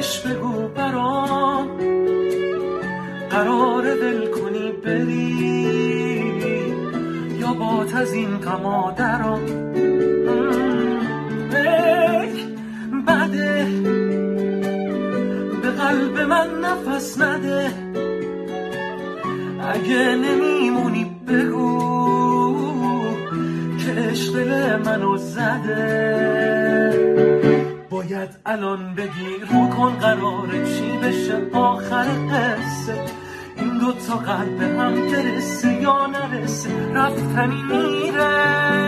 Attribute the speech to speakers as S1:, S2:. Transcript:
S1: راستش بگو برام قراره ول کنی بری یا بات از این غما درام بده به قلب من نفس نده اگه نمیمونی بگو که عشق دل منو زده باید الان بگی رو کن قراره چی بشه آخر قصه این دوتا قلب هم برسه یا نرسه رفتنی میره